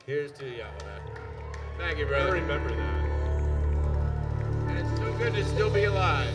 Here's to y'all. Thank you, I brother. remember that. And it's so good to still be alive.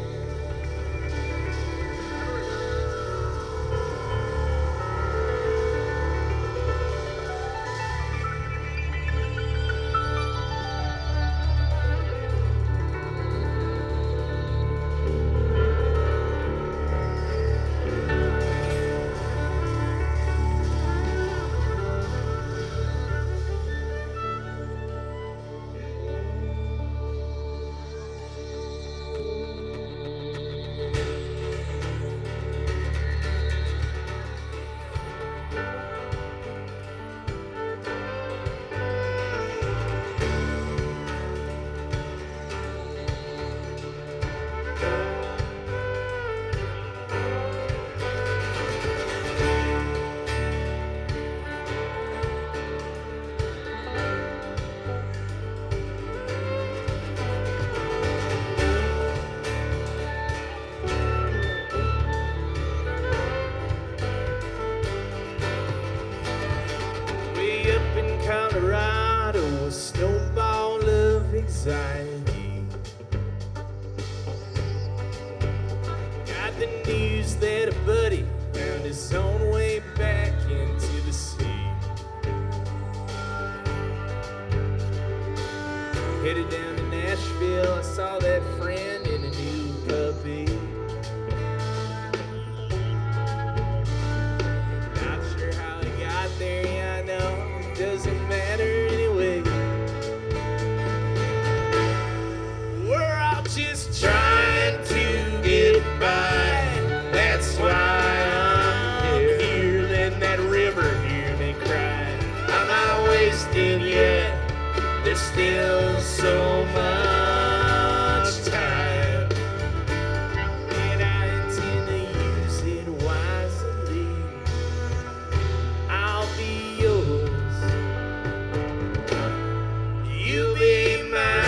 Way up in Colorado, a snowball of anxiety. Got the news that a buddy found his own way back into the sea. Headed down to Nashville, I saw that friend in a new puppy. Not sure how he got there, yeah, I know it doesn't matter anyway. We're all just trying to get by. That's why I'm here. Let that river hear me cry. I'm not wasting yet. There's still so much time, and I intend to use it wisely. I'll be yours, you be mine.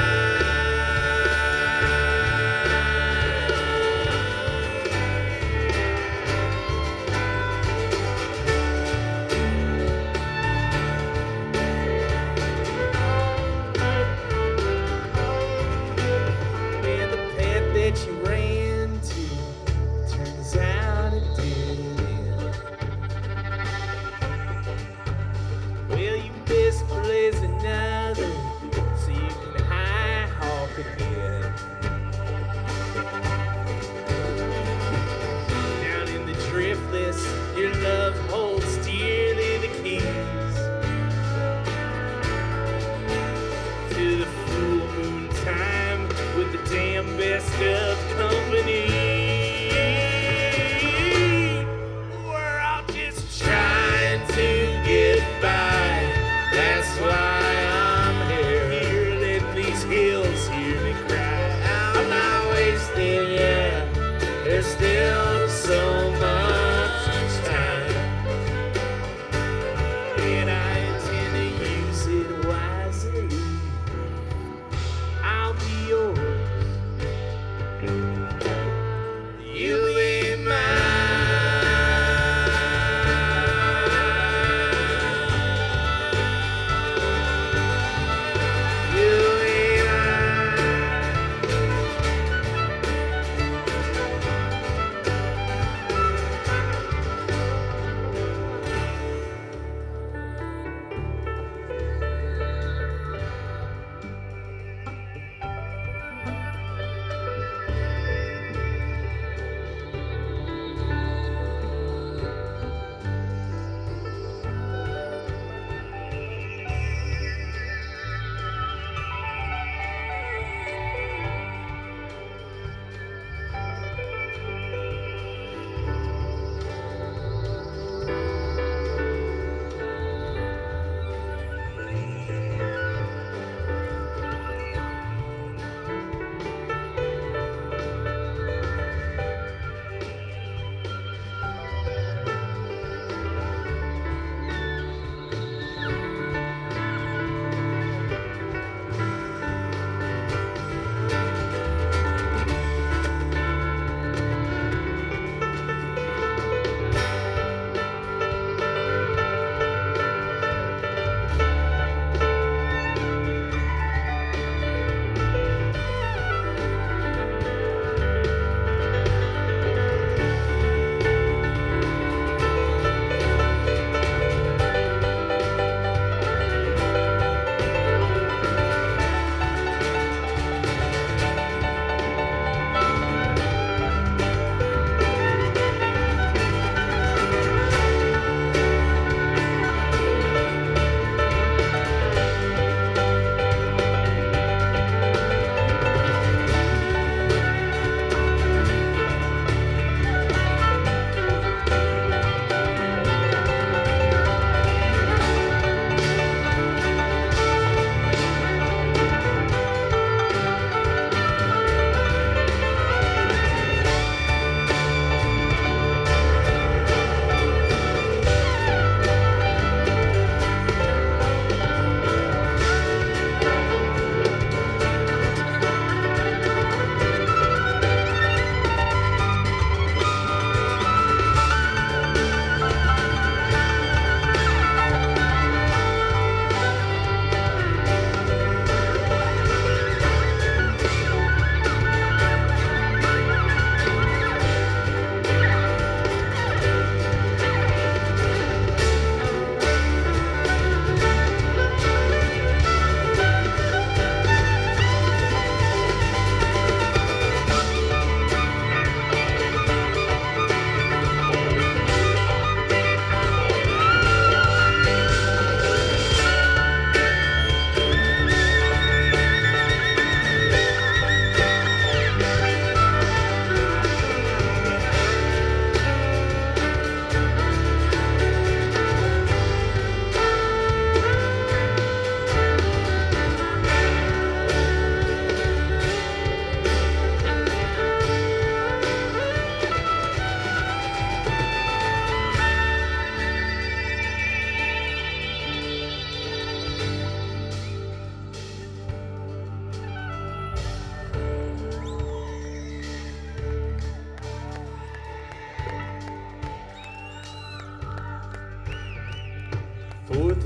And the path that you ran to turns out a dead end. Well, you misplaced another so you can high hawk again. Down in the driftless, your love holds dearly the keys to the full moon time with the damn best of company. We're all just trying to get by. That's why I'm here. Let these hills hear me cry.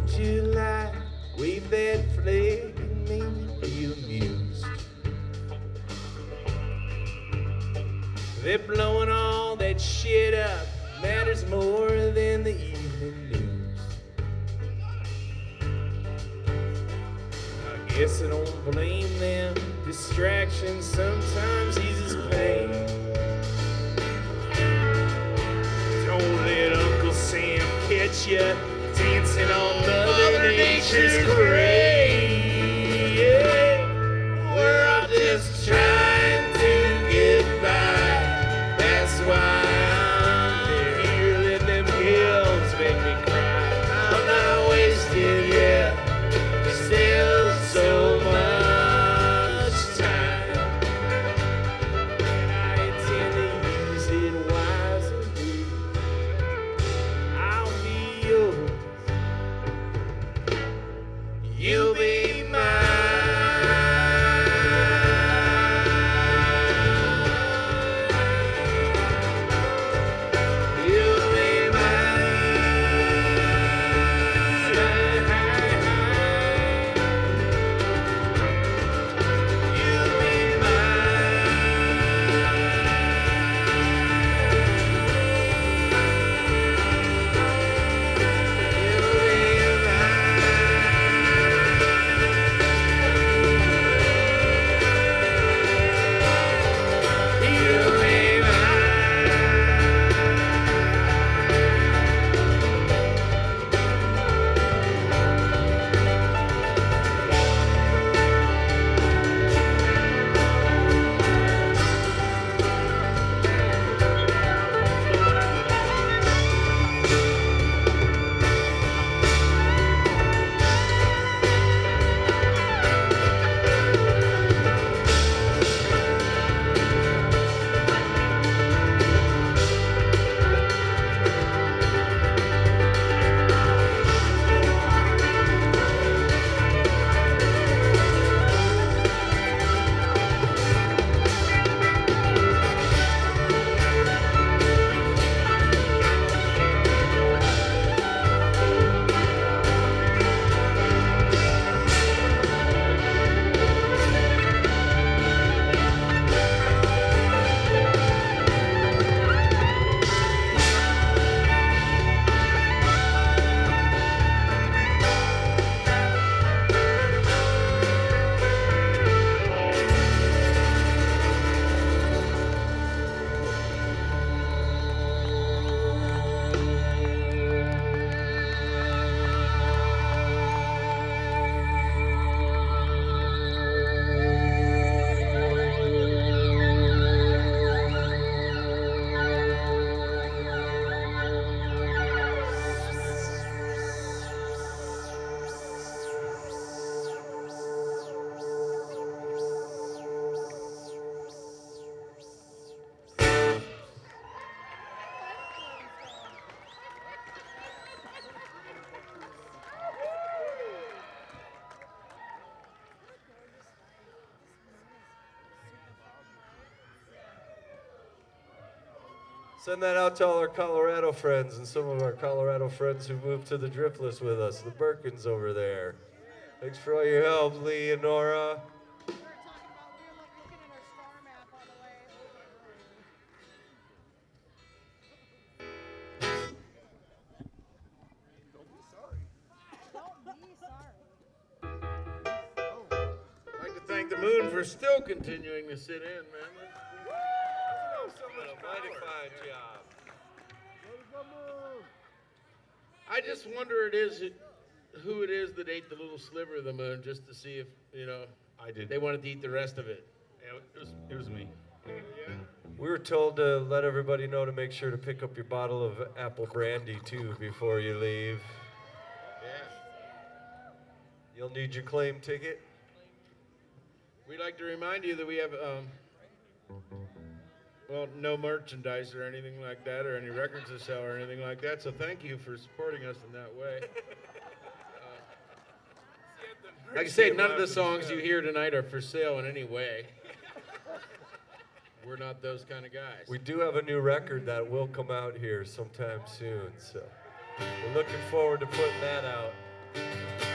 July, wave that flag and make me feel amused. They're blowing all that shit up, matters more than the evening news. I guess I don't blame them, distraction sometimes eases pain. Don't let Uncle Sam catch ya dancing on Mother Nature's grave. Yeah. We're all just trying to get by. That's why I'm here. Let them hills make me cry. I'm not wasted yet. There's still so much time. And I intend to use it wisely. I'll be yours. You'll be mine. You'll be mine. You'll be mine. You'll be mine. You'll be mine. Send that out to all our Colorado friends and some of our Colorado friends who moved to the Driftless with us, the Birkins over there. Thanks for all your help, Lee and Nora. We were looking at our star map on the way over. Don't be sorry. I'd like to thank the moon for still continuing to sit in, man. Mighty fine job. I just wonder who it is that ate the little sliver of the moon just to see if, I did. they wanted to eat the rest of it. Yeah, it was me. We were told to let everybody know to make sure to pick up your bottle of apple brandy too before you leave. Yeah. You'll need your claim ticket. We'd like to remind you that we have, no merchandise or anything like that, or any records to sell or anything like that. So thank you for supporting us in that way. Like I say, none of the songs you hear tonight are for sale in any way. We're not those kind of guys. We do have a new record that will come out here sometime soon, so we're looking forward to putting that out. Thank